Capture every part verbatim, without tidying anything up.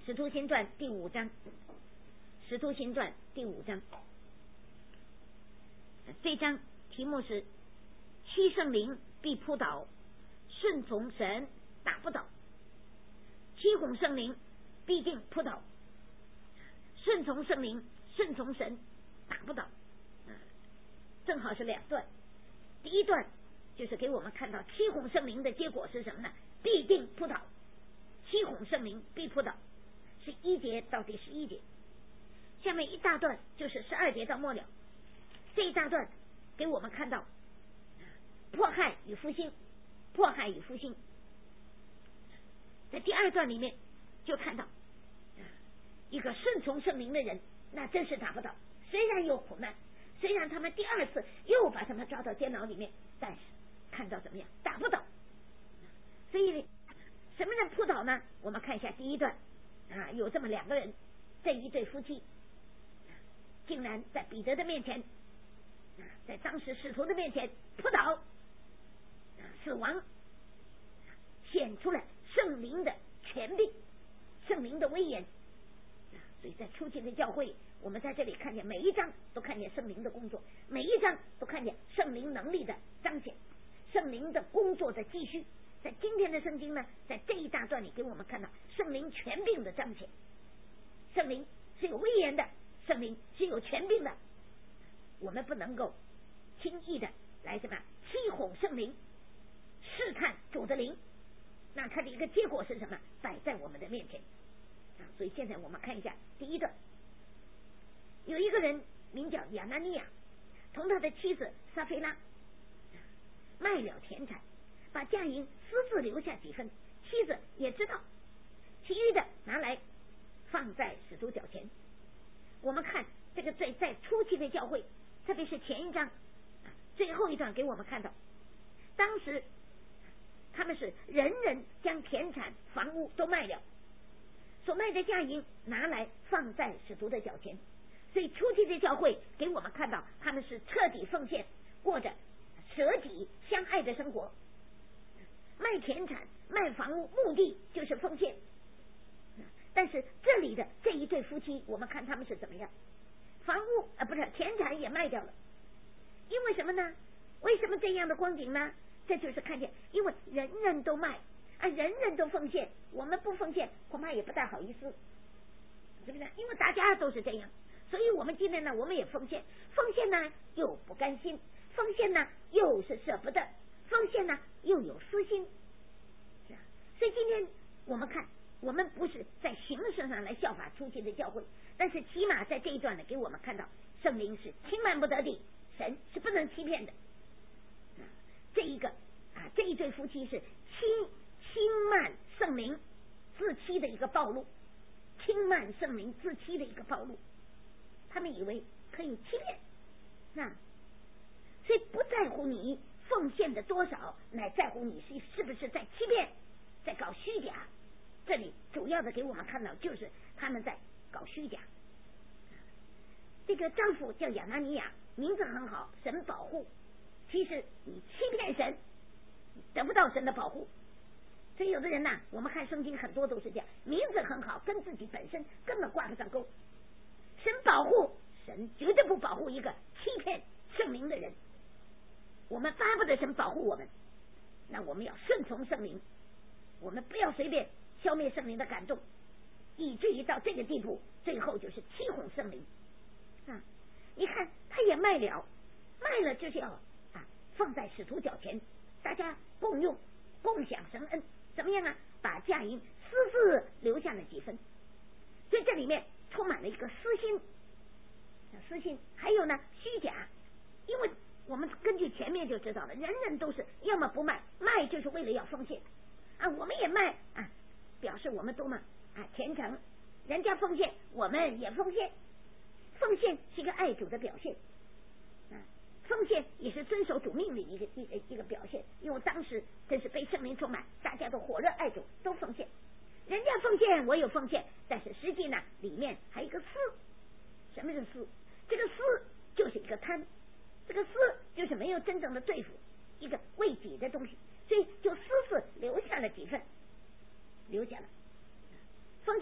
使徒行传第五章，使徒行传第五章，这章题目是七圣灵必扑倒，顺从神打不倒。七孔圣灵必定扑倒，顺从圣灵顺从神打不倒。正好是两段，第一段就是给我们看到七孔圣灵的结果是什么呢？必定扑倒，七孔圣灵必扑倒，是一节到第十一节。下面一大段就是十二节到末了，这一大段给我们看到迫害与复兴，迫害与复兴。在第二段里面就看到一个顺从圣灵的人，那真是打不倒，虽然有苦难，虽然他们第二次又把他们抓到监牢里面，但是看到怎么样？打不倒。所以什么人扑倒呢？我们看一下第一段啊，有这么两个人，这一对夫妻竟然在彼得的面前，在当时使徒的面前扑倒，死亡，显出了圣灵的权柄，圣灵的威严。所以在初期的教会，我们在这里看见每一章都看见圣灵的工作，每一章都看见圣灵能力的彰显，圣灵的工作的继续。在今天的圣经呢，在这一大段里给我们看到圣灵权柄的彰显，圣灵是有威严的，圣灵是有权柄的，我们不能够轻易的来什么欺哄圣灵，试探主的灵，那它的一个结果是什么？摆在我们的面前。所以现在我们看一下第一段，有一个人名叫亚拿尼亚，同他的妻子撒菲拉卖了田产，把价银私自留下几分，妻子也知道，其余的拿来放在使徒脚前。我们看这个在在初期的教会，特别是前一章最后一段给我们看到，当时他们是人人将田产房屋都卖了，所卖的价银拿来放在使徒的脚前。所以初期的教会给我们看到他们是彻底奉献，过着舍己相爱的生活。卖田产卖房屋目的就是奉献，但是这里的这一对夫妻，我们看他们是怎么样，房屋啊不是田产也卖掉了。因为什么呢？为什么这样的光景呢？这就是看见，因为人人都卖啊，人人都奉献，我们不奉献恐怕也不大好意思，是不是？因为大家都是这样，所以我们今天呢，我们也奉献，奉献呢又不甘心，奉献呢又是舍不得，奉献呢又有私心，是啊。所以今天我们看，我们不是在形式上来效法初期的教会，但是起码在这一段呢，给我们看到圣灵是轻慢不得的，神是不能欺骗的。这一个啊，这一对夫妻是轻轻慢圣灵自欺的一个暴露，轻慢圣灵自欺的一个暴露，他们以为可以欺骗，那所以不在乎你奉献的多少，乃在乎你是是不是在欺骗，在搞虚假。这里主要的给我们看到就是他们在搞虚假。这个丈夫叫亚拿尼亚，名字很好，神保护，其实你欺骗神，得不到神的保护。所以有的人呢、啊，我们看圣经很多都是这样，名字很好，跟自己本身根本挂不上钩。神保护，神绝对不保护一个欺骗圣灵的人。我们巴不得神保护我们，那我们要顺从圣灵，我们不要随便消灭圣灵的感动，以至于到这个地步，最后就是欺哄圣灵啊！你看，他也卖了，卖了就是要啊放在使徒脚前，大家共用，共享神恩，怎么样啊？把价银私自留下了几分，所以这里面充满了一个私心，私心，还有呢虚假，因为我们根据前面就知道了，人人都是要么不卖，卖就是为了要奉献啊，我们也卖啊，表示我们都嘛啊虔诚，人家奉献，我们也奉献，奉献是一个爱主的表现啊，奉献也是遵守主命的一个一个一个表现，因为当时真是被圣灵充满，大家都火热爱主，都奉献，人家奉献我有奉献，但是实际呢里面还有一个私，什么是私？这个私就是一个贪，这个私就是没有真正的对付一个为己的东西，所以就私自留下了几份，留下了奉献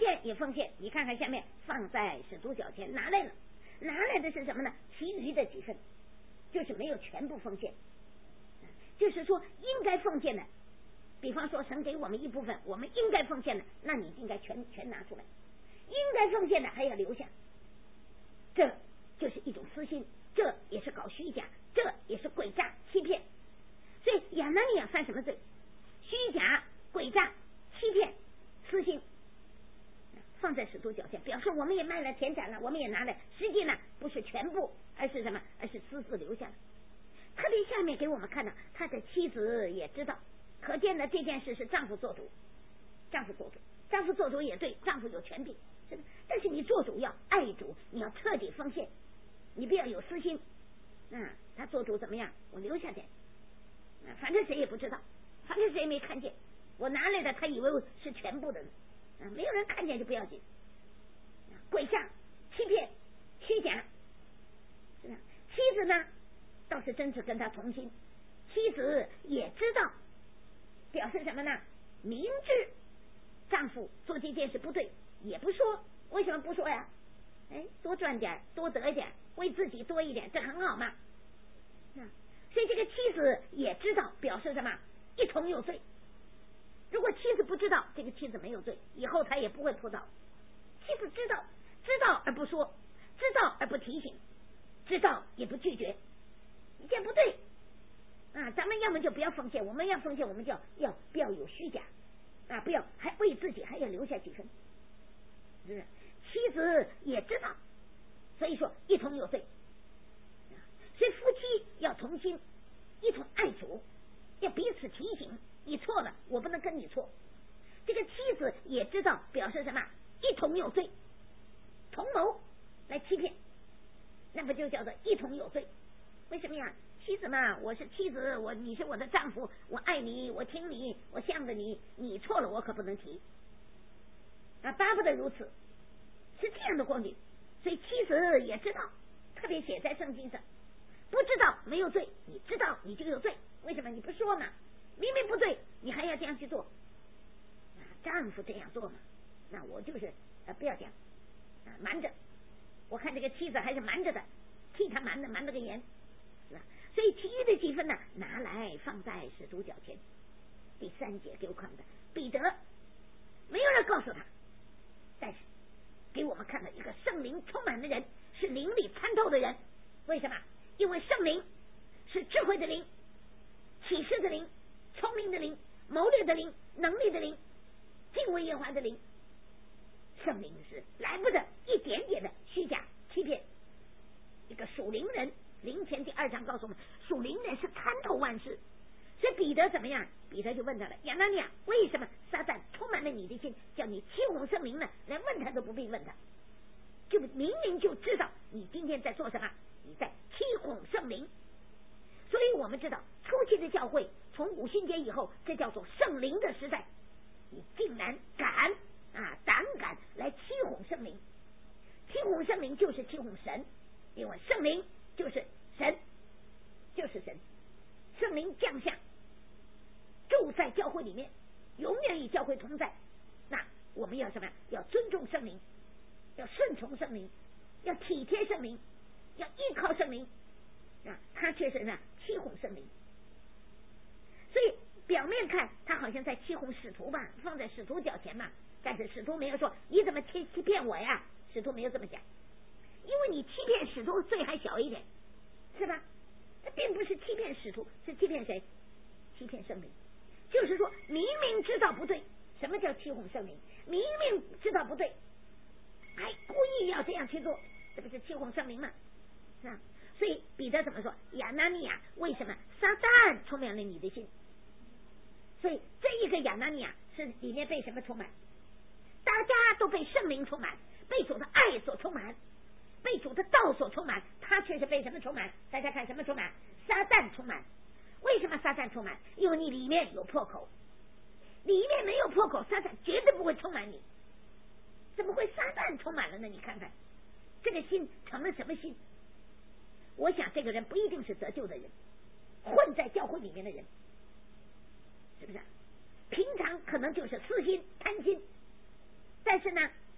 献也奉献，你看看下面放在使徒脚前拿来了，拿来的是什么呢？其余的几分，就是没有全部奉献，就是说应该奉献的，比方说神给我们一部分，我们应该奉献的，那你应该全全拿出来，应该奉献的还要留下，这就是一种私心，这也是搞虚假，这也是诡诈欺骗。所以亚拿尼亚犯什么罪？虚假、诡诈、欺骗、私心，放在使徒脚下，表示我们也卖了田产了，我们也拿了，实际呢不是全部，而是什么？而是私自留下的。特别下面给我们看到，他的妻子也知道，可见呢这件事是丈夫做主，丈夫做主，丈夫做主也对，丈夫有权柄，是吧？但是你做主要爱主，你要彻底奉献，你不要有私心。嗯，他做主怎么样？我留下点，嗯，反正谁也不知道，反正谁也没看见，我拿来的，他以为是全部的呢。啊，没有人看见就不要紧，诡诈、欺骗、虚假，是吧？妻子呢，倒是真是跟他同心，妻子也知道，表示什么呢？明知丈夫做这件事不对，也不说，为什么不说呀？哎，多赚点，多得一点，为自己多一点，这很好嘛。啊，所以这个妻子也知道，表示什么？一同有罪。如果妻子不知道，这个妻子没有罪，以后他也不会扑倒。妻子知道，知道而不说，知道而不提醒，知道也不拒绝，你这不对啊！咱们要么就不要奉献，我们要奉献，我们就要要不要有虚假啊？不要还为自己还要留下几分，是不是？妻子也知道，所以说一同有罪。所以夫妻要同心，一同爱主，要彼此提醒。你错了，我不能跟你错。这个妻子也知道，表示什么？一同有罪，同谋来欺骗，那不就叫做一同有罪？为什么呀？妻子嘛，我是妻子，我你是我的丈夫，我爱你，我听你，我向着你，你错了我可不能提啊，巴不得如此，是这样的观点。所以妻子也知道，特别写在圣经上，不知道没有罪，你知道你就有罪，为什么你不说呢？明明不对，你还要这样去做，啊，丈夫这样做嘛，那我就是呃不要讲啊，瞒着。我看这个妻子还是瞒着的，替他瞒的，瞒了个严，是吧？所以其余的几分呢，拿来放在使徒脚前。第三节给我看的彼得，没有人告诉他，但是给我们看到一个圣灵充满的人，是灵里参透的人。为什么？因为圣灵是智慧的灵，启示的灵，聪明的灵，谋略的灵，能力的灵，敬畏耶和华的灵。圣灵是来不得一点点的虚假欺骗。一个属灵人，灵前第二章告诉我们，属灵人是参透万事。所以彼得怎么样？彼得就问他了，亚拿尼亚，为什么撒旦充满了你的心，叫你欺哄圣灵呢？连问他都不必问他，就明明就知道你今天在做什么，你在欺哄圣灵。所以我们知道初期的教会从五旬节以后，这叫做圣灵的时代，你竟然敢啊胆敢来欺哄圣灵。欺哄圣灵就是欺哄神，因为圣灵就是神，就是神，圣灵降下住在教会里面，永远与教会同在。那我们要什么？要尊重圣灵，要顺从圣灵，要体贴圣灵，要依靠圣灵啊！他却是呢欺哄圣灵。所以表面看他好像在欺哄使徒吧，放在使徒脚前嘛，但是使徒没有说你怎么欺欺骗我呀，使徒没有这么讲，因为你欺骗使徒罪还小一点，是吧？他并不是欺骗使徒，是欺骗谁？欺骗圣灵。就是说明明知道不对，什么叫欺哄圣灵？明明知道不对，还故意要这样去做，这不是欺哄圣灵吗？是吧？所以彼得怎么说？亚拿尼亚，为什么撒旦充满了你的心？所以这一个亚拿尼亚是里面被什么充满？大家都被圣灵充满，被主的爱所充满，被主的道所充满，他却是被什么充满？大家看什么充满？撒旦充满。为什么撒旦充满？因为你里面有破口，里面没有破口，撒旦绝对不会充满你。怎么会撒旦充满了呢？你看看这个心成了什么心？我想这个人不一定是得救的人，混在教会里面的人，是不是？平常可能就是私心贪心，但是呢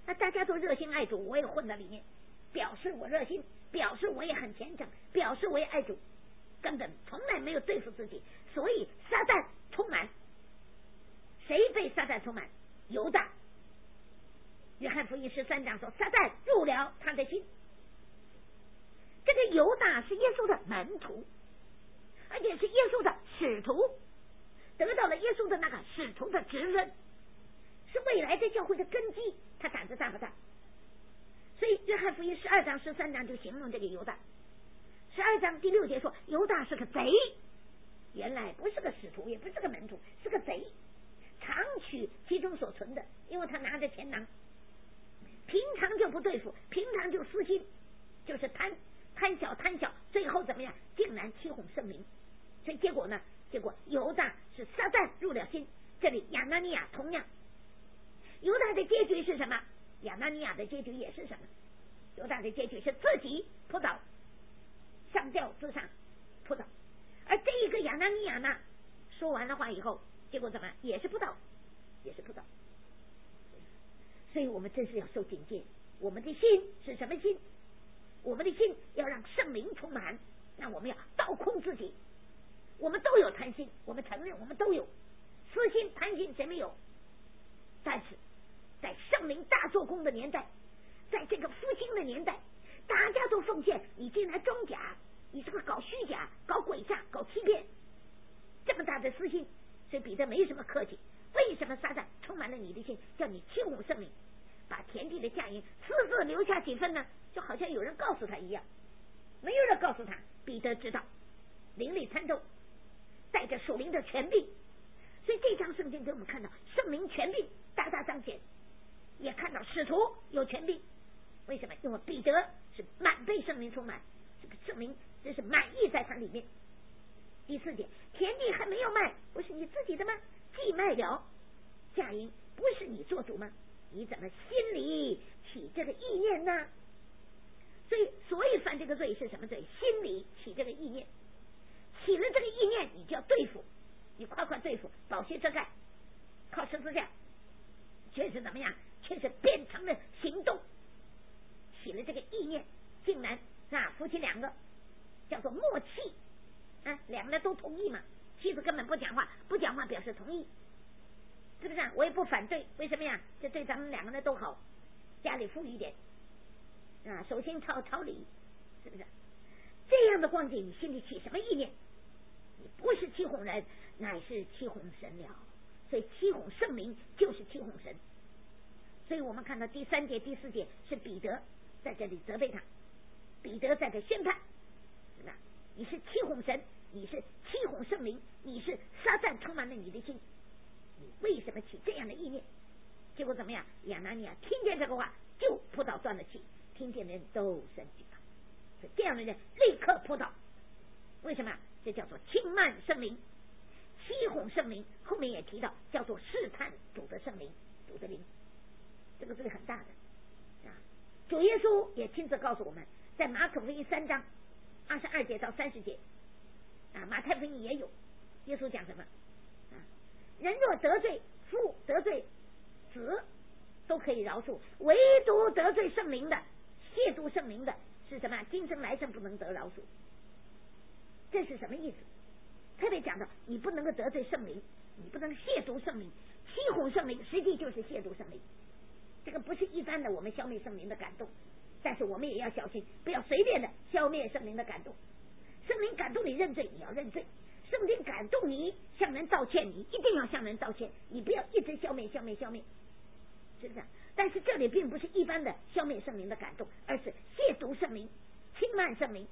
那大家都热心爱主，我也混在里面，表示我热心，表示我也很虔诚，表示我也爱主，根本从来没有对付自己，所以撒旦充满。谁被撒旦充满？犹大。约翰福音十三章说，撒旦入了他的心。这个犹大是耶稣的门徒，而且是耶稣的使徒，得到了耶稣的那个使徒的职分，是未来的教会的根基。他胆子大不大？所以约翰福音十二章十三章就形容这个犹大。十二章第六节说，犹大是个贼，原来不是个使徒，也不是个门徒，是个贼，常取其中所存的，因为他拿着钱囊，平常就不对付，平常就私心，就是贪贪小贪小，最后怎么样？竟然欺哄圣灵。所以结果呢？结果犹大是撒旦入了心。这里亚拿尼亚同样，犹大的结局是什么？亚拿尼亚的结局也是什么？犹大的结局是自己扑倒，上吊自杀扑倒。而这一个亚拿尼亚呢，说完了话以后，结果怎么？也是扑倒，也是扑倒。所以我们真是要受警戒。我们的心是什么心？我们的心要让圣灵充满，那我们要倒空自己。我们都有贪心，我们承认我们都有私心贪心，谁没有？但是在圣灵大做工的年代，在这个复兴的年代，大家都奉献，你竟然装假，你是个搞虚假、搞诡诈、搞欺骗，这么大的私心。所以彼得没什么客气。为什么撒旦充满了你的心，叫你欺哄圣灵，把田地的价银私自留下几分呢？就好像有人告诉他一样，没有人告诉他。彼得知道灵力参透，带着属灵的权柄。所以这张圣经给我们看到圣灵权柄大大彰显，也看到使徒有权柄。为什么？因为彼得是满被圣灵充满，这个圣灵真是满意在他里面。第四节，田地还没有卖，不是你自己的吗？既卖了，价银不是你做主吗？你怎么心里起这个意念呢？所以，所以犯这个罪是什么罪？心里起这个意念，起了这个意念，你就要对付，你快快对付，保血遮盖，靠十字架，却是怎么样？却是变成了行动。起了这个意念，竟然啊，夫妻两个叫做默契啊，两个人都同意嘛。妻子根本不讲话，不讲话表示同意，是不是啊？我也不反对，为什么呀？这对咱们两个人都好，家里富裕一点啊，手心朝朝里，是不是？这样的光景，你心里起什么意念？你不是欺哄人，乃是欺哄神了。所以欺哄圣灵就是欺哄神。所以我们看到第三节、第四节是彼得在这里责备他，彼得在这宣判，是吧？你是欺哄神，你是欺哄圣灵，你是撒旦充满了你的心，你为什么起这样的意念？结果怎么样？亚拿尼亚听见这个话就扑倒断了气，听见的人都生气了。所以这样的人立刻扑倒。为什么？这叫做轻慢圣灵，欺哄圣灵。后面也提到叫做试探主的圣灵，主的灵，这个罪很大的啊。主耶稣也亲自告诉我们，在马可福音三章二十二节到三十节啊，马太福音也有。耶稣讲什么啊？人若得罪父、得罪子，都可以饶恕，唯独得罪圣灵的、亵渎圣灵的，是什么？今生来生不能得饶恕。这是什么意思？特别讲到你不能够得罪圣灵，你不能亵渎圣灵，欺哄圣灵，实际就是亵渎圣灵。这个不是一般的我们消灭圣灵的感动，但是我们也要小心，不要随便的消灭圣灵的感动。圣灵感动你认罪，你要认罪；圣灵感动你向人道歉，你一定要向人道歉，你不要一直消灭、消灭、消灭，是不是？但是这里并不是一般的消灭圣灵的感动，而是亵渎圣灵、轻慢圣灵。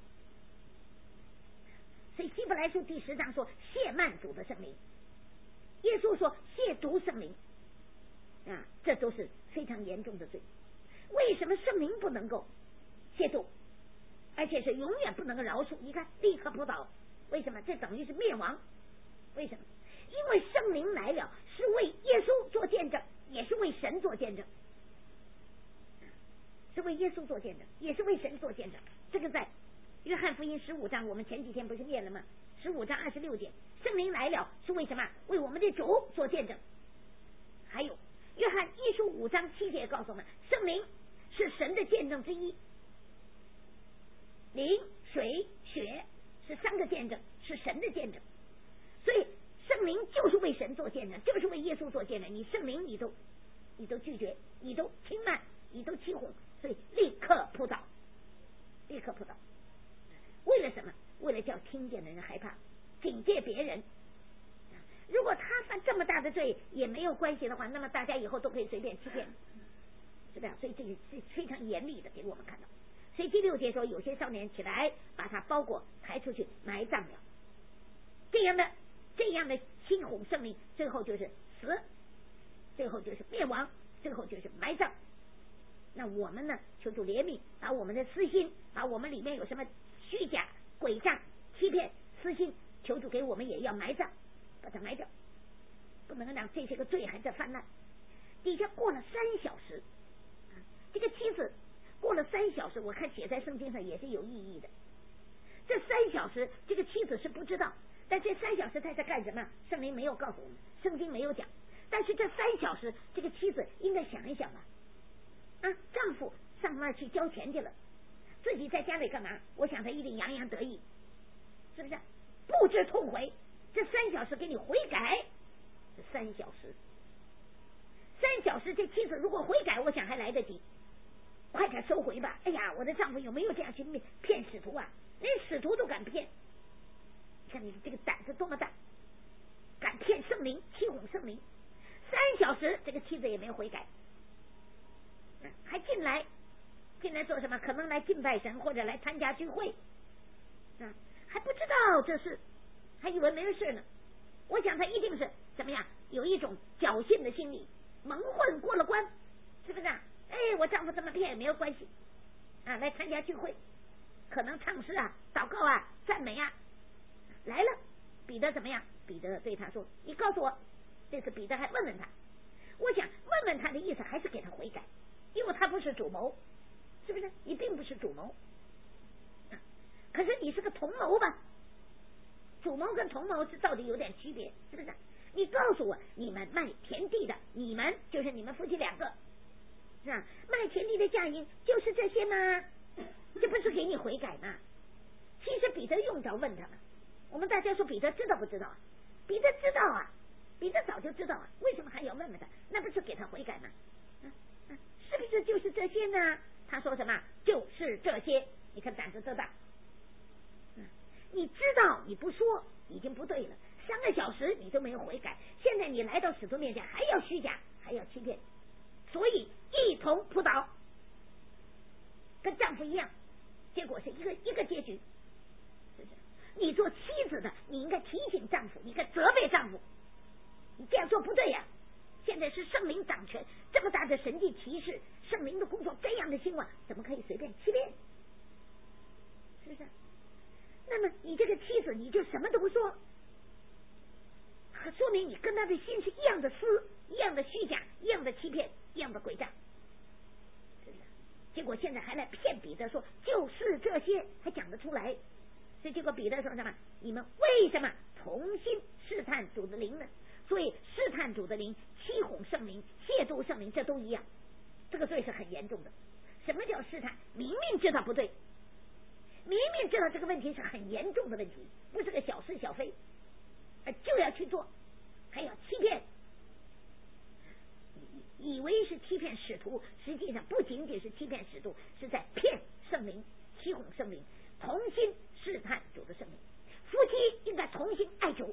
所以希伯来书第十章说亵慢主的圣灵，耶稣说亵渎圣灵啊，这都是非常严重的罪。为什么圣灵不能够亵渎，而且是永远不能够饶恕？你看立刻扑倒，为什么？这等于是灭亡。为什么？因为圣灵来了是为耶稣做见证，也是为神做见证，是为耶稣做见证，也是为神做见证。这个在约翰福音十五章，我们前几天不是念了吗？十五章二十六节，圣灵来了是为什么？为我们的主做见证。还有约翰一书五章七节告诉我们，圣灵是神的见证之一，灵、水、血是三个见证，是神的见证。所以圣灵就是为神做见证，就是为耶稣做见证。你圣灵你都你都拒绝，你都轻慢，你都欺哄，所以立刻扑倒，立刻扑倒。为了什么？为了叫听见的人害怕，警戒别人。如果他犯这么大的罪也没有关系的话，那么大家以后都可以随便欺骗，是吧？所以这个是非常严厉的给我们看到。所以第六节说，有些少年起来把他包裹抬出去埋葬了，这样的这样的欺哄圣灵，最后就是死，最后就是灭亡，最后就是埋葬。那我们呢，求主怜悯，把我们的私心，把我们里面有什么虚假、诡诈、欺骗、私心，求主给我们也要埋葬，把它埋掉，不能让这些个罪还在泛滥。底下过了三小时，这个妻子过了三小时，我看写在圣经上也是有意义的。这三小时，这个妻子是不知道，但这三小时她在干什么？圣灵没有告诉我们，圣经没有讲。但是这三小时，这个妻子应该想一想吧。啊，丈夫上那儿去交钱去了，自己在家里干嘛？我想他一定洋洋得意，是不是？不知痛悔，这三小时给你悔改，这三小时，三小时，这妻子如果悔改，我想还来得及，快点收回吧。哎呀，我的丈夫有没有这样去骗使徒啊？连使徒都敢骗，你看你这个胆子多么大，敢骗圣灵，欺哄圣灵。三小时，这个妻子也没有悔改。还进来，进来做什么？可能来敬拜神，或者来参加聚会，啊，还不知道这事，还以为没事呢。我想他一定是怎么样，有一种侥幸的心理，蒙混过了关，是不是啊？哎，我丈夫这么骗也没有关系啊，来参加聚会，可能唱诗啊、祷告啊、赞美啊，来了。彼得怎么样？彼得对他说：“你告诉我。”这次彼得还问问他，我想问问他的意思还是给他悔改。因为他不是主谋，是不是？你并不是主谋，啊、可是你是个同谋吧？主谋跟同谋这到底有点区别，是不是？你告诉我，你们卖田地的，你们就是你们夫妻两个，是吧？卖田地的价银就是这些吗？这不是给你悔改吗？其实彼得用着问他们，我们大家说彼得知道不知道？彼得知道啊，彼得早就知道啊，为什么还要问问他？那不是给他悔改吗？是不是就是这些呢？他说什么？就是这些。你看胆子多大！嗯，你知道你不说已经不对了，三个小时你都没有悔改，现在你来到使徒面前还要虚假，还要欺骗，所以一同扑倒，跟丈夫一样，结果是一个一个结局。是不是？你做妻子的，你应该提醒丈夫，你应该责备丈夫，你这样做不对呀、啊。现在是圣灵掌权，这么大的神迹奇事，圣灵的工作这样的兴旺，怎么可以随便欺骗？是不是？那么你这个妻子，你就什么都不说，说明你跟他的心是一样的私，一样的虚假，一样的欺骗，一样的诡诈，是不是？结果现在还来骗彼得说就是这些，还讲得出来。所以结果彼得说什么？你们为什么同心试探主的灵呢？所以试探主的灵、欺哄圣灵、亵渎圣灵，这都一样，这个罪是很严重的。什么叫试探？明明知道不对，明明知道这个问题是很严重的问题，不是个小事小非，就要去做，还要欺骗，以为是欺骗使徒，实际上不仅仅是欺骗使徒，是在骗圣灵、欺哄圣灵，同心试探主的圣灵。夫妻应该同心爱主。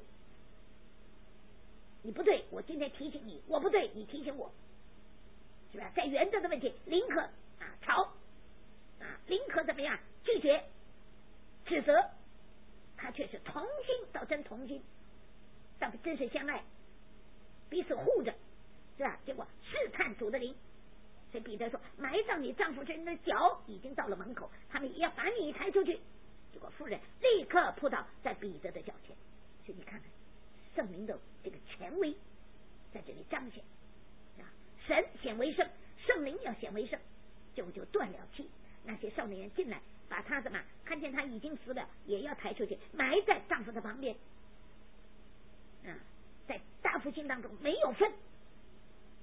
你不对，我今天提醒你；我不对，你提醒我，是吧？在原则的问题，宁可啊吵啊，宁可怎么样拒绝指责，他却是同心，倒真同心，倒真是相爱，彼此护着，是吧？结果试探主的灵，所以彼得说：“埋葬你丈夫这人的脚已经到了门口，他们也要把你抬出去。”结果妇人立刻扑倒在彼得的脚前。所以你看看。圣灵的这个权威在这里彰显，啊，神显为圣，圣灵要显为圣，就就断了气。那些少年人进来，把他怎么看见他已经死了，也要抬出去，埋在丈夫的旁边。啊，在大复兴当中没有分，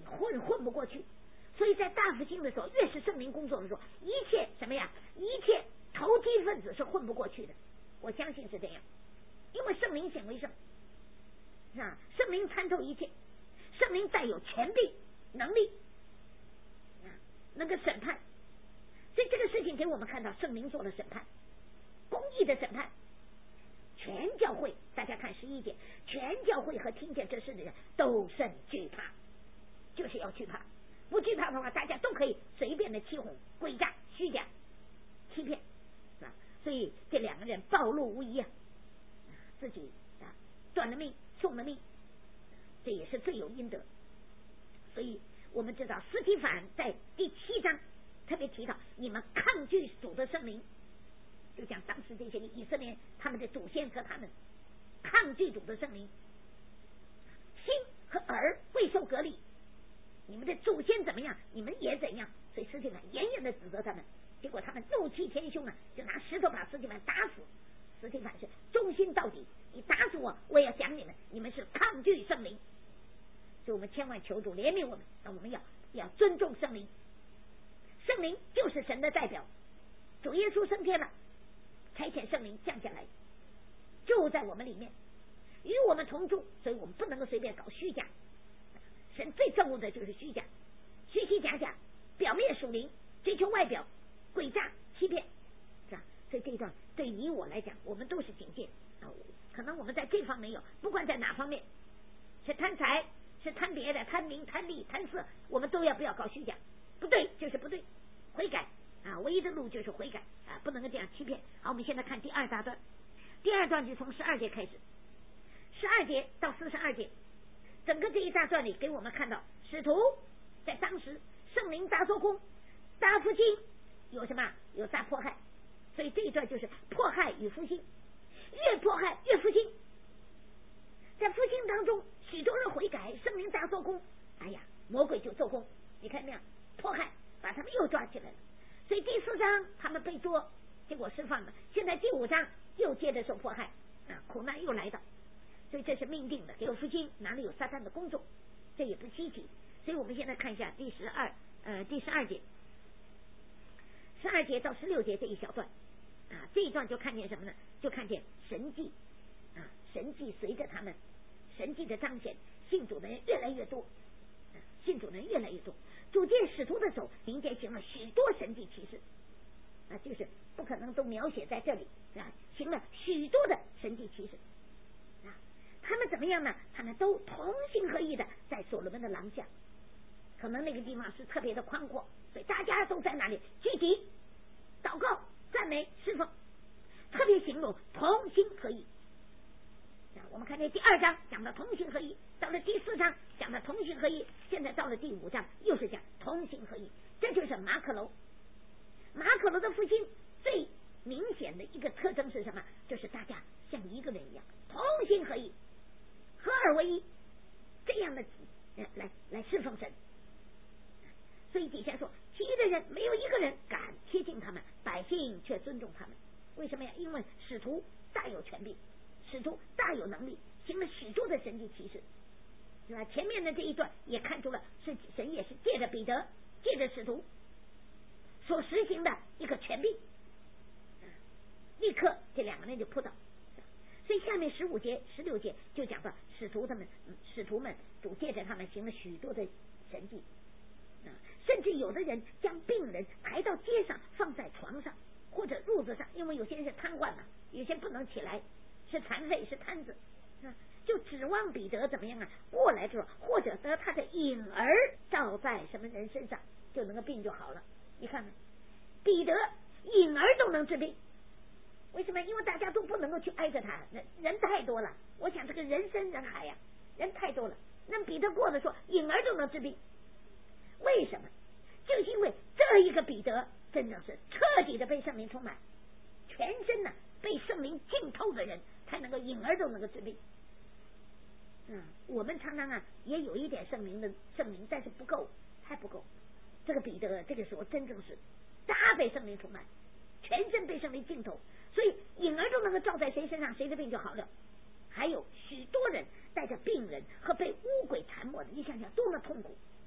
混混不过去。所以在大复兴的时候，越是圣灵工作的时候，一切什么呀？一切投机分子是混不过去的。我相信是这样，因为圣灵显为圣，啊，圣灵参透一切，圣灵带有权柄、能力，啊，能够审判。所以这个事情给我们看到，圣灵做了审判，公义的审判。全教会，大家看十一节，全教会和听见这事的人都甚惧怕，就是要惧怕。不惧怕的话，大家都可以随便的欺哄、诡诈、虚假、欺骗，啊，所以这两个人暴露无遗啊，自己啊断了命、送了命，这也是罪有应得。所以我们知道，司提反在第七章特别提到，你们抗拒主的圣灵，就讲当时这些以色列他们的祖先和他们抗拒主的圣灵，心和耳未受隔离。你们的祖先怎么样，你们也怎样。所以司提反严严的指责他们，结果他们怒气填胸啊，就拿石头把司提反打死。司提反是忠心到底，你打死我，我也要讲你们，你们是抗拒圣灵。所以我们千万求主怜悯我们，那我们要要尊重圣灵，圣灵就是神的代表。主耶稣升天了，差遣圣灵降下来，就在我们里面，与我们同住，所以我们不能够随便搞虚假。神最憎恶的就是虚假，虚虚假假，表面属灵，追求外表，诡诈欺骗，是吧？所以这一段对你我来讲，我们都是警戒啊。可能我们在这方面有，不管在哪方面，是贪财，是贪别的，贪名、贪利、贪色，我们都要不要搞虚假？不对就是不对，悔改啊！唯一的路就是悔改啊，不能够这样欺骗。好，我们现在看第二大段，第二段就从十二节开始，十二节到四十二节。整个这一大段里给我们看到，使徒在当时圣灵大做工，大复兴有什么？有大迫害，所以这一段就是迫害与复兴，越迫害越复兴。在复兴当中，许多人悔改，圣灵大做工，哎呀，魔鬼就做工，你看没有？迫害把他们又抓起来了。所以第四章他们被捉，结果释放了。现在第五章又接着受迫害啊，苦难又来到。所以这是命定的，有复兴哪里有撒旦的工作，这也不稀奇。所以我们现在看一下第十二呃第十二节，十二节到十六节这一小段啊，这一段就看见什么呢？就看见神迹啊，神迹随着他们神迹的彰显，信主的人越来越多，啊、信主的人越来越多。主见使徒的手，民间行了许多神迹奇事啊，就是不可能都描写在这里啊，行了许多的神迹奇事。他们怎么样呢？他们都同心合意的在所罗门的廊下，可能那个地方是特别的宽阔，所以大家都在那里聚集祷告、赞美、侍奉，特别形容同心合意。我们看这第二章讲的同心合意，到了第四章讲的同心合意，现在到了第五章又是讲同心合意。这就是马可楼。马可楼的复兴最明显的一个特征是什么？就是大家像一个人一样，同心合意，合二为一，这样的来来来侍奉神。所以底下说，其余的人没有一个人敢贴近他们，百姓却尊重他们。为什么呀？因为使徒大有权柄，使徒大有能力，行了许多的神迹奇事，是吧？前面的这一段也看出了，是神也是借着彼得，借着使徒所实行的一个权柄，立刻这两个人就扑倒。所以下面十五节、十六节就讲到使徒他们，使徒们主借着他们行了许多的神迹，啊，甚至有的人将病人抬到街上，放在床上或者褥子上，因为有些人是瘫痪了，有些不能起来，是残废，是瘫子，啊，就指望彼得怎么样啊？过来之后，或者得他的影儿照在什么人身上，就能够病就好了。你看看，彼得影儿都能治病。为什么？因为大家都不能够去挨着他，人人太多了。我想这个人山人海呀、啊，人太多了。那彼得过的说，影儿都能治病，为什么？就是因为这一个彼得真正是彻底的被圣灵充满，全身呢被圣灵浸透的人，才能够影儿都能够治病。嗯，我们常常啊也有一点圣灵的圣灵，但是不够，还不够。这个彼得这个时候真正是大被圣灵充满，全身被圣灵浸透。所以影儿都能够照在谁身上，谁的病就好了。还有许多人带着病人和被污鬼缠磨的，你想想多么痛苦，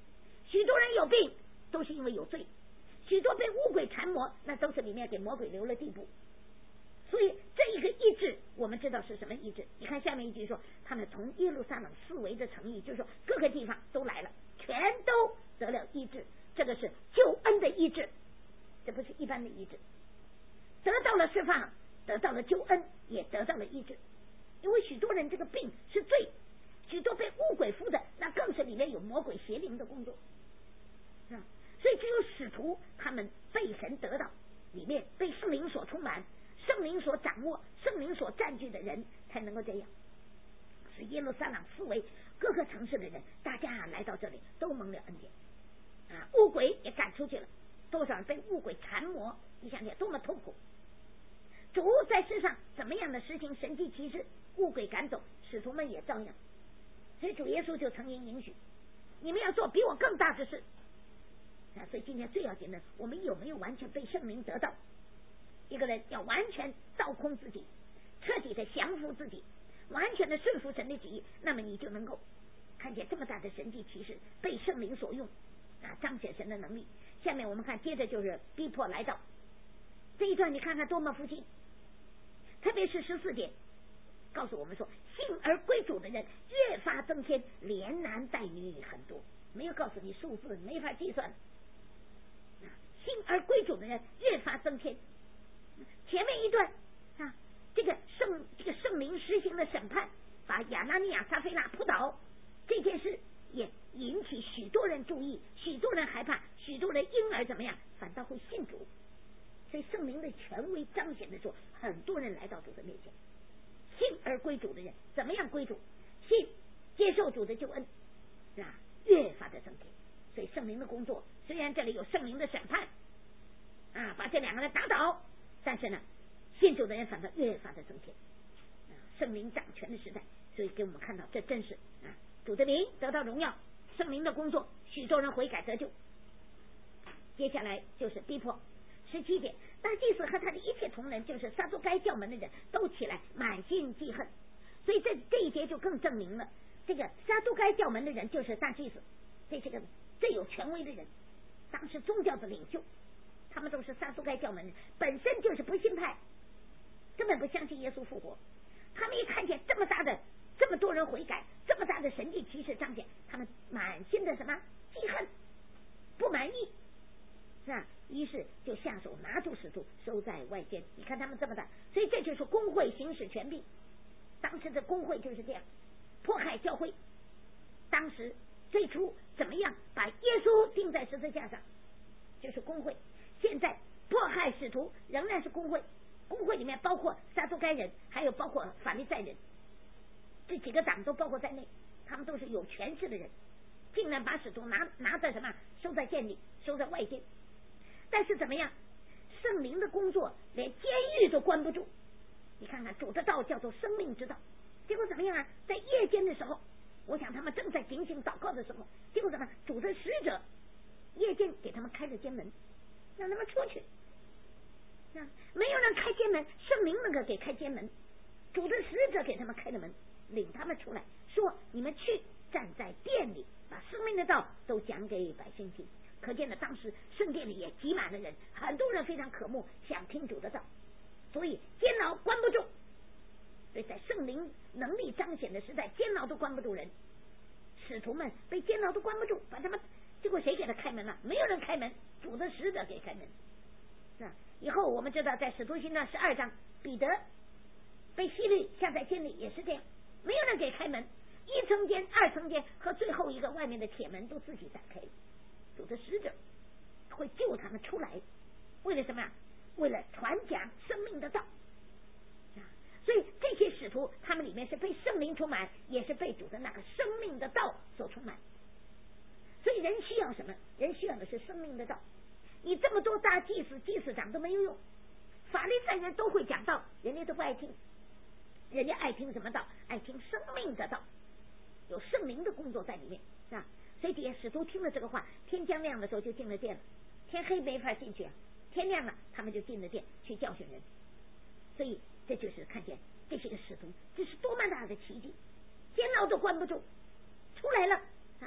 许多人有病都是因为有罪，许多被污鬼缠磨，那都是里面给魔鬼留了地步。所以这一个医治我们知道是什么医治，你看下面一句说他们从耶路撒冷四围的城邑，就是说各个地方都来了，全都得了医治，这个是救恩的医治，这不是一般的医治，得到了释放，得到了救恩，也得到了医治。因为许多人这个病是罪，许多被污鬼附的，那更是里面有魔鬼邪灵的工作啊。所以只有使徒他们被神得到，里面被圣灵所充满，圣灵所掌握，圣灵所占据的人才能够这样。是耶路撒冷四围各个城市的人，大家啊来到这里都蒙了恩典啊，污鬼也赶出去了，多少人被污鬼缠磨，你想想多么痛苦。主在世上怎么样的实行神迹奇事，污鬼赶走，使徒们也照样。所以主耶稣就曾经允许你们要做比我更大的事啊。所以今天最要紧的，我们有没有完全被圣灵得到？一个人要完全倒空自己，彻底的降服自己，完全的顺服神的旨意，那么你就能够看见这么大的神迹奇事，被圣灵所用啊，彰显神的能力。下面我们看，接着就是逼迫来到这一段，你看看多么复兴。特别是十四节告诉我们说，信而归主的人越发增添，连男带女很多，没有告诉你数字，没法计算。信而归主的人越发增添。前面一段啊，这个圣这个圣灵实行的审判，把亚拿尼亚撒非拉扑倒，这件事也引起许多人注意，许多人害怕，许多人因而怎么样，反倒会信主。所以圣灵的权威彰显的时候，很多人来到主的面前。信而归主的人怎么样归主？信接受主的救恩啊，越发的增添。所以圣灵的工作，虽然这里有圣灵的审判啊，把这两个人打倒，但是呢，信主的人反倒越发的增添啊，圣灵掌权的时代。所以给我们看到，这真是啊，主的名得到荣耀，圣灵的工作，许多人悔改得救。接下来就是逼迫。十七节，大祭司和他的一切同人，就是撒都该教门的人都起来，满心记恨。所以这这一节就更证明了，这个撒都该教门的人就是大祭司，这是个最有权威的人，当时宗教的领袖，他们都是撒都该教门人，本身就是不信派，根本不相信耶稣复活。他们一看见这么大的这么多人悔改，这么大的神迹奇事彰显，他们满心的什么记恨，不满意，是吧？于是就下手拿住使徒，收在外间。你看他们这么大，所以这就是公会行使权柄。当时的公会就是这样迫害教会。当时最初怎么样把耶稣钉在十字架上，就是公会。现在迫害使徒仍然是公会，公会里面包括撒都该人，还有包括法利赛人，这几个党都包括在内，他们都是有权势的人，竟然把使徒拿拿在什么收在监里，收在外间。但是怎么样，圣灵的工作连监狱都关不住。你看看主的道叫做生命之道，结果怎么样啊？在夜间的时候，我想他们正在警醒祷告的时候，结果怎么主的使者夜间给他们开了监门，让他们出去。啊，没有人开监门，圣灵那个给开监门，主的使者给他们开了门，领他们出来，说你们去站在殿里，把生命的道都讲给百姓听。可见的当时圣殿里也挤满了人，很多人非常渴慕想听主的道，所以监牢关不住。所以在圣灵能力彰显的时代，监牢都关不住人，使徒们被监牢都关不住，把他们结果谁给他开门了？没有人开门，主的使者给开门。是吧？以后我们知道在使徒行传十二章，彼得被希律下在监里也是这样，没有人给开门，一层监、二层监和最后一个外面的铁门都自己打开了。主的使者会救他们出来，为了什么？为了传讲生命的道。所以这些使徒他们里面是被圣灵充满，也是被主的那个生命的道所充满。所以人需要什么？人需要的是生命的道。你这么多大祭司、祭司长都没有用，法利赛人都会讲道，人家都不爱听。人家爱听什么道？爱听生命的道，有圣灵的工作在里面，是吧？所以底下使徒听了这个话，天将亮的时候就进了殿了，天黑没法进去啊，天亮了他们就进了殿去教训人。所以这就是看见这些个使徒，这是多么大的奇迹，监牢都关不住，出来了啊！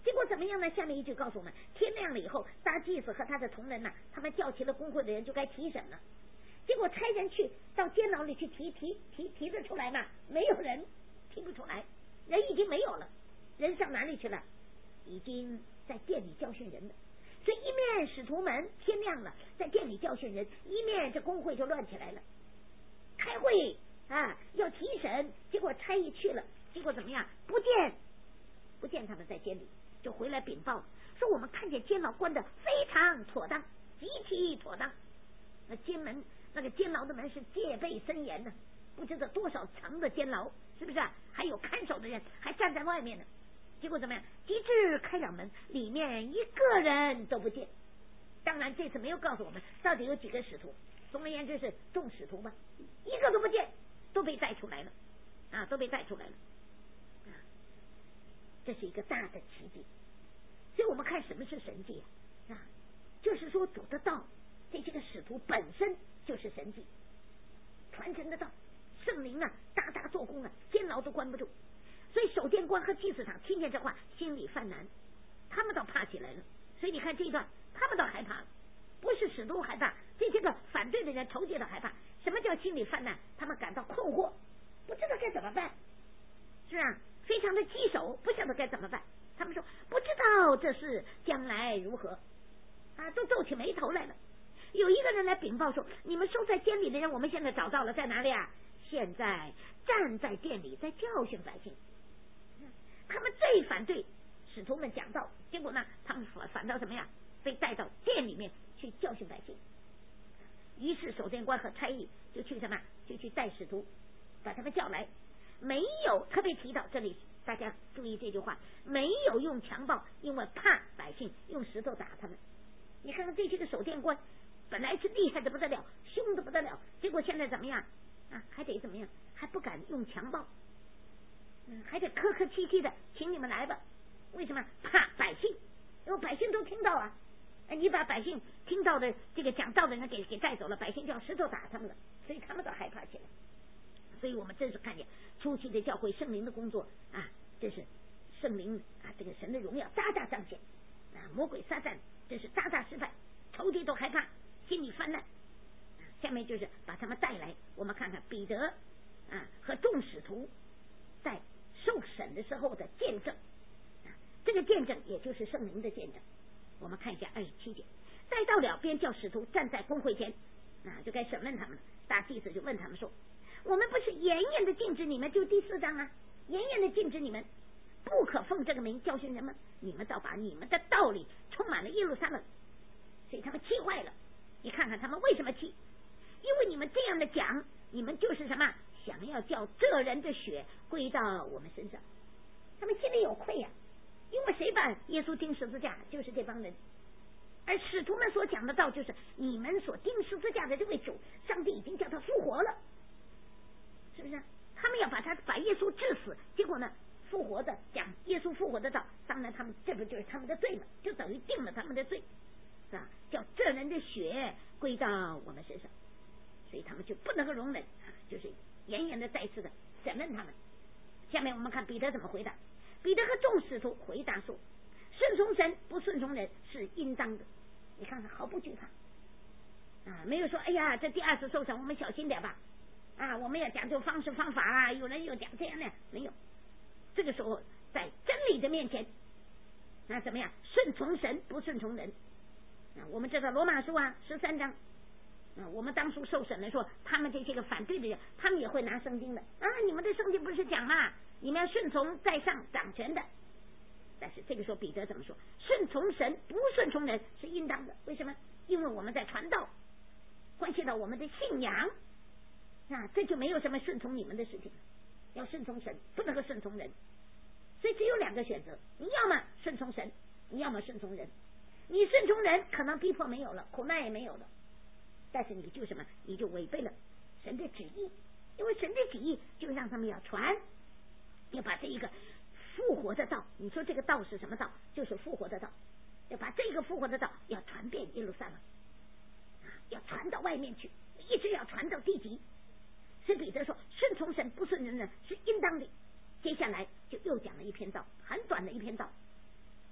结果怎么样呢？下面一句告诉我们，天亮了以后，大祭司和他的同仁呢，他们叫齐了公会的人，就该提审了。结果差人去到监牢里去提提提提得出来吗？没有人，提不出来，人已经没有了，人上哪里去了？已经在店里教训人了。所以一面使徒们天亮了在店里教训人，一面这公会就乱起来了，开会啊要提审，结果差役去了，结果怎么样？不见不见他们在监里，就回来禀报说我们看见监牢关得非常妥当，极其妥当。那监门那个监牢的门是戒备森严的，不知道多少层的监牢，是不是啊？还有看守的人还站在外面呢。结果怎么样？及至开了门，里面一个人都不见。当然这次没有告诉我们到底有几个使徒，总而言之是众使徒吧，一个都不见，都被带出来了啊，都被带出来了啊，这是一个大的奇迹。所以我们看什么是神迹啊？就是说主的道，这些个使徒本身就是神迹，传承的道，圣灵啊大大做工啊，监牢都关不住。所以守殿官和祭司长听见这话，心里犯难，他们倒怕起来了。所以你看这一段，他们倒害怕了，不是使徒害怕，这些个反对的人、仇敌的害怕。什么叫心里犯难？他们感到困惑，不知道该怎么办，是啊，非常的棘手，不晓得该怎么办。他们说不知道这事将来如何啊，都皱起眉头来了。有一个人来禀报说，你们收在监里的人，我们现在找到了，在哪里啊？现在站在店里，在教训百姓。他们最反对使徒们讲道，结果呢，他们反反倒怎么样？被带到店里面去教训百姓。于是守殿官和差役就去什么？就去带使徒，把他们叫来。没有特别提到这里，大家注意这句话，没有用强暴，因为怕百姓用石头打他们。你看看这些个守殿官，本来是厉害的不得了，凶的不得了，结果现在怎么样啊？还得怎么样？还不敢用强暴。嗯，还得客客气气的，请你们来吧。为什么？怕百姓，因为百姓都听到啊。你把百姓听到的这个讲道的人给给带走了，百姓就要石头打他们了，所以他们都害怕起来。所以我们真是看见初期的教会圣灵的工作啊，这是圣灵啊，这个神的荣耀大大彰显啊，魔鬼撒旦这是大大失败，仇敌都害怕，心里泛滥。下面就是把他们带来，我们看看彼得啊和众使徒在受审的时候的见证，啊，这个见证也就是圣灵的见证。我们看一下二十七节，带到了，便叫使徒站在公会前，啊，就该审问他们了。大祭司就问他们说：“我们不是严严的禁止你们，就第四章啊，严严的禁止你们不可奉这个名教训人吗？你们倒把你们的道理充满了耶路撒冷。”所以他们气坏了。你看看他们为什么气？因为你们这样的讲，你们就是什么？想要叫这人的血归到我们身上，他们心里有愧呀、啊，因为谁把耶稣钉十字架，就是这帮人。而使徒们所讲的道，就是你们所钉十字架的这位主，上帝已经叫他复活了，是不是？他们要把他把耶稣治死，结果呢，复活的讲耶稣复活的道，当然他们这不就是他们的罪了，就等于定了他们的罪，是吧？叫这人的血归到我们身上，所以他们就不能够容忍啊，就是严严的再次的审问他们。下面我们看彼得怎么回答。彼得和众使徒回答说：顺从神不顺从人是应当的。你看看毫不惧怕啊，没有说哎呀这第二次受审我们小心点吧啊，我们要讲究方式方法啊，有人又讲这样的，没有。这个时候在真理的面前，那怎么样？顺从神不顺从人啊。我们知道罗马书啊十三章啊，我们当初受审的时候，他们这些个反对的人，他们也会拿圣经的啊，你们的圣经不是讲嘛，你们要顺从在上掌权的。但是这个时候彼得怎么说？顺从神不顺从人是应当的。为什么？因为我们在传道，关系到我们的信仰啊，这就没有什么顺从你们的事情，要顺从神，不能够顺从人。所以只有两个选择，你要么顺从神，你要么顺从人。你顺从人，可能逼迫没有了，苦难也没有了，但是你就什么？你就违背了神的旨意，因为神的旨意就让他们要传，要把这一个复活的道，你说这个道是什么道？就是复活的道，要把这个复活的道要传遍耶路撒冷啊，要传到外面去，一直要传到地极。所以彼得说顺从神不顺从人是应当的。接下来就又讲了一篇道，很短的一篇道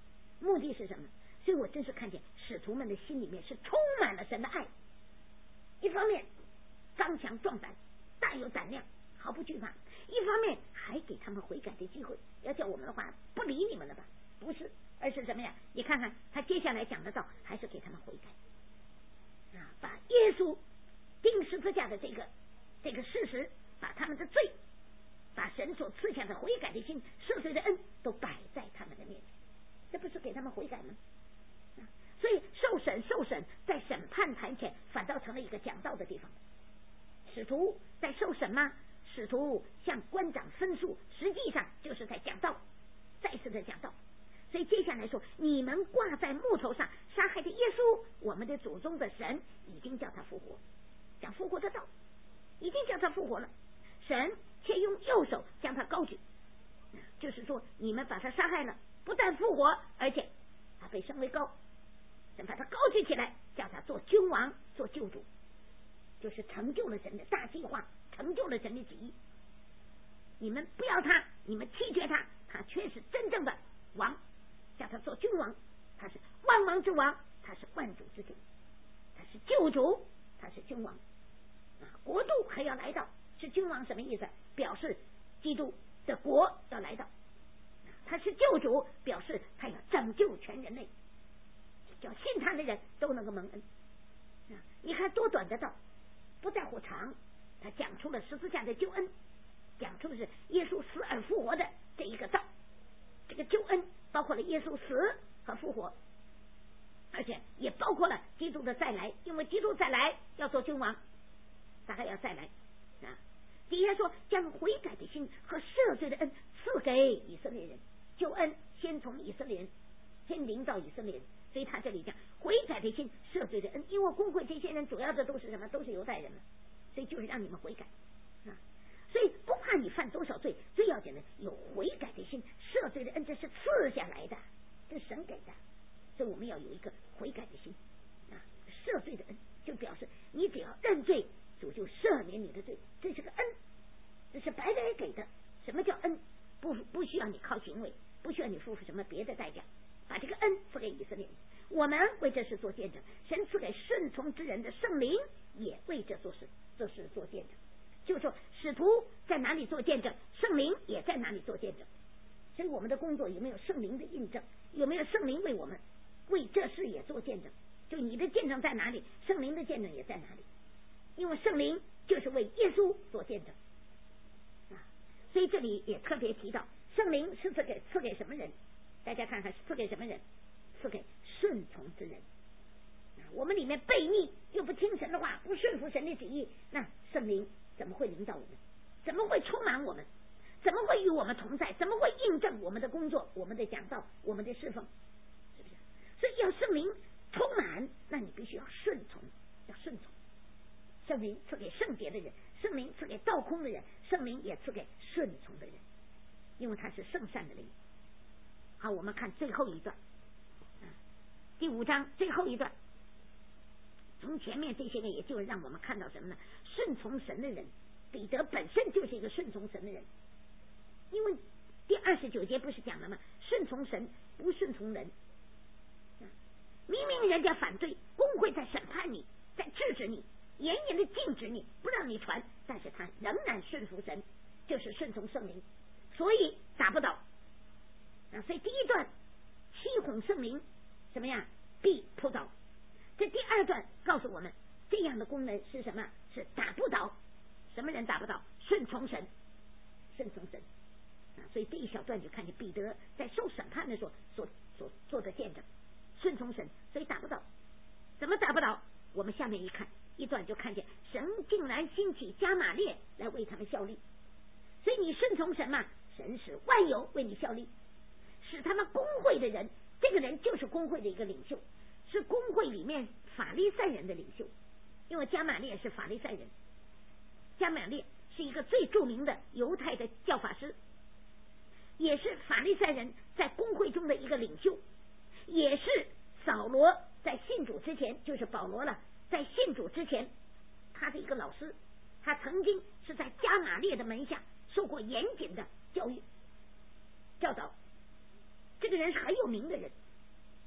目的是什么？所以我真是看见使徒们的心里面是充满了神的爱，一方面刚强壮胆，大有胆量，毫不惧怕，一方面还给他们悔改的机会。要叫我们的话不理你们了吧？不是，而是什么呀？你看看他接下来讲的道，还是给他们悔改啊，把耶稣钉十字架的这个这个事实，把他们的罪，把神所赐下的悔改的心、赦罪的恩都摆在他们的面前，这不是给他们悔改吗？啊、所以受审受审在审判台前反倒成了一个讲道的地方。使徒在受审吗？使徒向官长分诉，实际上就是在讲道，再次的讲道。所以接下来说，你们挂在木头上杀害的耶稣，我们的祖宗的神已经叫他复活，讲复活的道，已经叫他复活了，神却用右手将他高举，就是说你们把他杀害了，不但复活，而且他被升为高，神把他高举起来，叫他做君王，做救主，就是成就了神的大计划，成就了神的旨意。你们不要他，你们弃绝他，他却是真正的王，叫他做君王，他是万王之王，他是万主之主，他是救主，他是君王啊！国度还要来到，是君王什么意思？表示基督的国要来到，他是救主，表示他要拯救全人类，叫信他的人都能够蒙恩啊！你看多短的道，不在乎长，他讲出了十字架的救恩，讲出的是耶稣死而复活的这一个道，这个救恩包括了耶稣死和复活，而且也包括了基督的再来，因为基督再来要做君王，他还要再来啊！底下说将悔改的心和赦罪的恩赐给以色列人，救恩先从以色列人，先临到以色列人，所以他这里讲悔改的心、赦罪的恩，因为公会这些人主要的都是什么？都是犹太人嘛，所以就是让你们悔改啊！所以不怕你犯多少罪，最要紧的有悔改的心、赦罪的恩，这是赐下来的，这是神给的，所以我们要有一个悔改的心啊！赦罪的恩就表示你只要认罪，主就赦免你的罪，这是个恩，这是白白给的。什么叫恩？不不需要你靠行为，不需要你付出什么别的代价，把这个恩赐给以色列人。我们为这事做见证，神赐给顺从之人的圣灵也为这做事这事做见证。就是说使徒在哪里做见证，圣灵也在哪里做见证。所以我们的工作有没有圣灵的印证？有没有圣灵为我们为这事也做见证？就你的见证在哪里，圣灵的见证也在哪里。因为圣灵就是为耶稣做见证啊，所以这里也特别提到圣灵是赐给赐给什么人？大家看看赐给什么人？赐给顺从之人啊！我们里面悖逆又不听神的话，不顺服神的旨意，那圣灵怎么会领导我们？怎么会充满我们？怎么会与我们同在？怎么会印证我们的工作、我们的讲道、我们的侍奉？是不是？所以要圣灵充满，那你必须要顺从，要顺从。圣灵赐给圣洁的人，圣灵赐给道空的人，圣灵也赐给顺从的人，因为他是圣善的灵。好，我们看最后一段，啊、第五章最后一段。从前面这些个，也就是让我们看到什么呢？顺从神的人，彼得本身就是一个顺从神的人，因为第二十九节不是讲了吗？顺从神，不顺从人。啊、明明人家反对，公会在审判你，在制止你，严严的禁止你，不让你传，但是他仍然顺服神，就是顺从圣灵，所以打不倒啊！所以第一段欺哄圣灵，什么呀？必扑倒。这第二段告诉我们，这样的功能是什么？是打不倒。什么人打不倒？顺从神，顺从神啊！所以这一小段就看见彼得在受审判的时候所所做的见证，顺从神，所以打不倒。怎么打不倒？我们下面一看一段就看见神竟然兴起加玛列来为他们效力，所以你顺从神嘛，神使万有为你效力，使他们公会的人，这个人就是公会的一个领袖，是公会里面法利赛人的领袖，因为加玛列是法利赛人，加玛列是一个最著名的犹太的教法师，也是法利赛人在公会中的一个领袖，也是扫罗在信主之前，就是保罗了，在信主之前他的一个老师，他曾经是在加玛列的门下受过严谨的教育教导，这个人是很有名的人，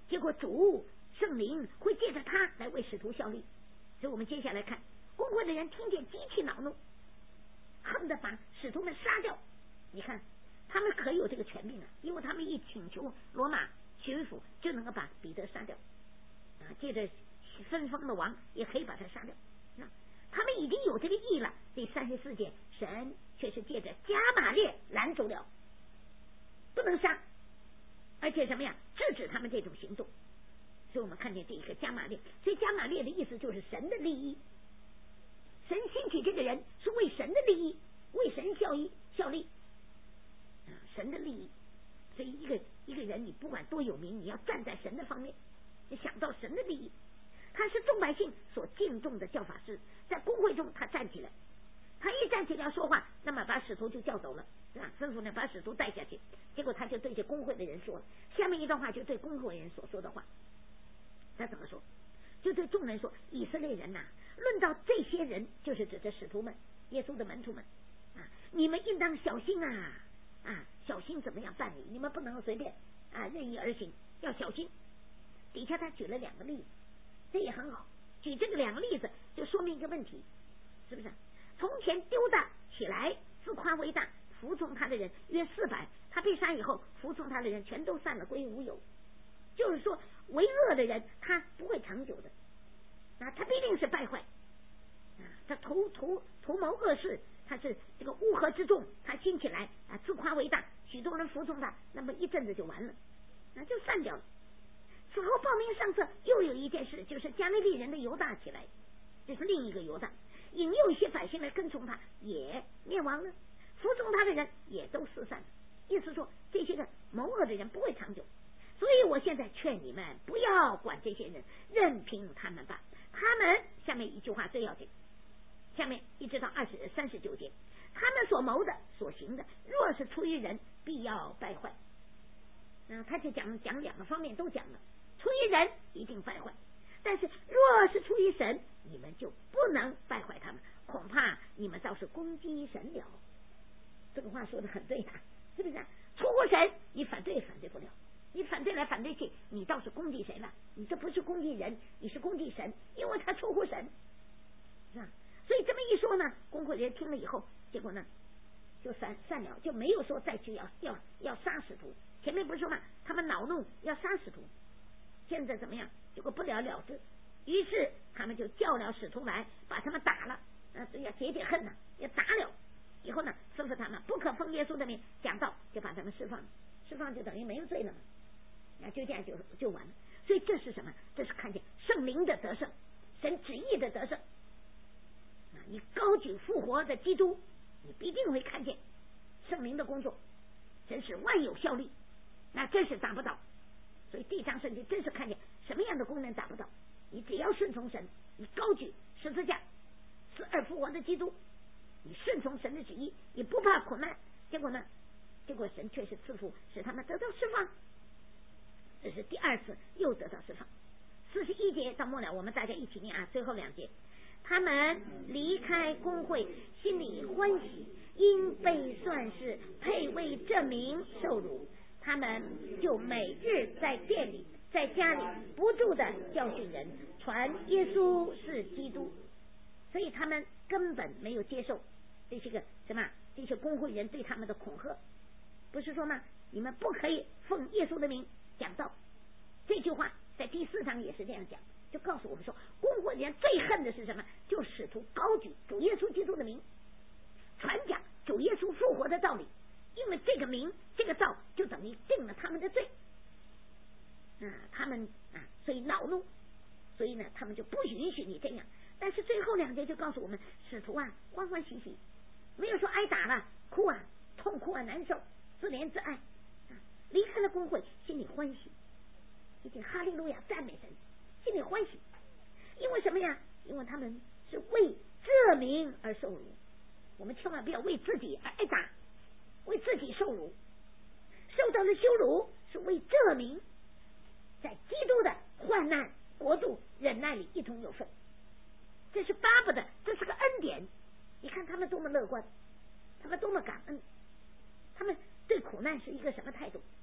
结果主圣灵会借着他来为使徒效力。所以我们接下来看，公会的人听见极其恼怒，恨得把使徒们杀掉。你看他们可有这个权柄啊，因为他们一请求罗马巡抚就能够把彼得杀掉啊，借着分封的王也可以把他杀掉。那他们已经有这个意了。第三十四节，神却是借着加马列拦住了，不能杀，而且什么呀，制止他们这种行动。所以我们看见这一个加马列，所以加马列的意思就是神的利益，神兴起这个人是为神的利益，为神效益效力啊，神的利益。所以一个一个人，你不管多有名，你要站在神的方面，你想到神的利益。他是众百姓所敬重的教法师，在公会中他站起来，他一站起来要说话，那么把使徒就叫走了，是吧？吩咐呢把使徒带下去，结果他就对这公会的人说了下面一段话，就对公会人所说的话。他怎么说？就对众人说，以色列人呐、啊，论到这些人，就是指着使徒们，耶稣的门徒们啊，你们应当小心啊啊，小心怎么样办理？你们不能随便啊任意而行，要小心。底下他举了两个例子，这也很好。举这个两个例子就说明一个问题，是不是？从前丢大起来，自夸为大，服从他的人约四百，他被杀以后，服从他的人全都散了，归无有。就是说，为恶的人他不会长久的啊，他必定是败坏啊，他图图图谋恶事，他是这个乌合之众，他兴起来啊，自夸为大，许多人服从他，那么一阵子就完了，那就散掉了。此后报名上册，又有一件事，就是加利利人的犹大起来，这是另一个犹大，引诱一些百姓来跟从他，也灭亡了，服从他的人也都四散了。意思说，这些个谋恶的人不会长久。所以我现在劝你们不要管这些人，任凭他们吧。他们下面一句话最要紧，下面一直到二十三十九节，他们所谋的所行的，若是出于人，必要败坏。那他就讲讲两个方面都讲了，出于人一定败坏，但是若是出于神，你们就不能败坏他们，恐怕你们倒是攻击神了。这个话说的很对呀、啊，是不是、啊？出乎神，你反对反对不了。你反对来反对去，你倒是攻击谁了？你这不是攻击人，你是攻击神，因为他出乎神，是吧？所以这么一说呢，公会人听了以后，结果呢就散散了，就没有说再去要要要杀使徒。前面不是说嘛，他们恼怒要杀使徒，现在怎么样？结果不了了之，于是他们就叫了使徒来，把他们打了，啊，要解解恨呐、啊，要打了。以后呢，吩咐他们不可奉耶稣的名讲道，就把他们释放，释放就等于没有罪了嘛。那就这样就就完了。所以这是什么？这是看见圣灵的得胜，神旨意的得胜啊！你高举复活的基督，你必定会看见圣灵的工作，真是万有效力，那真是打不倒。所以这章圣经真是看见什么样的功能打不倒？你只要顺从神，你高举十字架，死而复活的基督，你顺从神的旨意，你不怕苦难，结果呢？结果神却是赐福，使他们得到释放。这是第二次又得到释放。四十一节到末了，我们大家一起念啊，最后两节。他们离开公会，心里欢喜，因被算是配为这名受辱。他们就每日在店里，在家里不住的教训人，传耶稣是基督。所以他们根本没有接受这些个什么这些公会人对他们的恐吓，不是说吗？你们不可以奉耶稣的名讲道。这句话在第四章也是这样讲，就告诉我们说，公会人最恨的是什么？就使徒高举主耶稣基督的名，传讲主耶稣复活的道理，因为这个名这个道就等于定了他们的罪啊，他们啊，所以恼怒，所以呢，他们就不允许你这样。但是最后两节就告诉我们，使徒啊欢欢喜喜，没有说挨打了哭啊痛哭啊难受，自怜自爱啊，离开了公会心里欢喜，已经哈利路亚赞美神，心里欢喜。因为什么呀？因为他们是为这名而受辱。我们千万不要为自己而挨打，为自己受辱，受到的羞辱是为这名，在基督的患难国度忍耐里一同有份。这是巴不得，这是个恩典。你看他们多么乐观，他们多么感恩，他们对苦难是一个什么态度？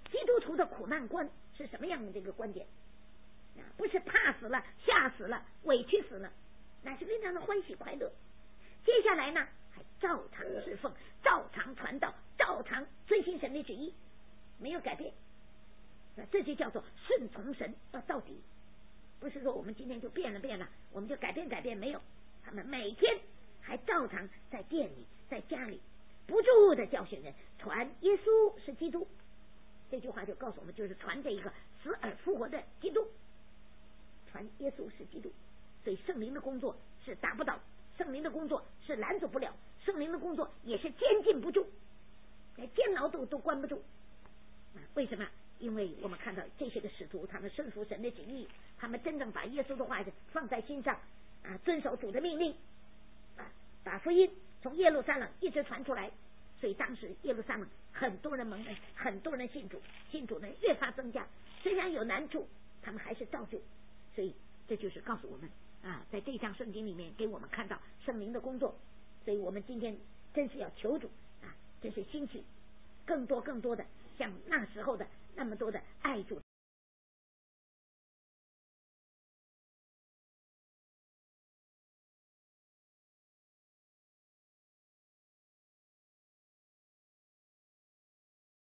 基督徒的苦难观是什么样的这个观点啊？不是怕死了、吓死了、委屈死了，那是非常的欢喜快乐。接下来呢，还照常侍奉，照常传道，照常遵行神的旨意，没有改变。那这就叫做顺从神要到底，不是说我们今天就变了变了，我们就改变改变，没有。他们每天还照常在店里、在家里不住的教训人，传耶稣是基督。这句话就告诉我们，就是传这一个死而复活的基督，传耶稣是基督。所以圣灵的工作是达不到，圣灵的工作是拦阻不了，圣灵的工作也是监禁不住，连监牢都都关不住。为什么？因为我们看到这些个使徒，他们顺服神的旨意，他们真正把耶稣的话放在心上啊，遵守主的命令啊，把福音从耶路撒冷一直传出来。所以当时耶路撒冷很多人蒙恩，很多人信主，信主呢越发增加。虽然有难处，他们还是照旧。所以这就是告诉我们啊，在这章圣经里面给我们看到圣灵的工作。所以我们今天真是要求主啊，真是兴起更多更多的像那时候的那么多的爱主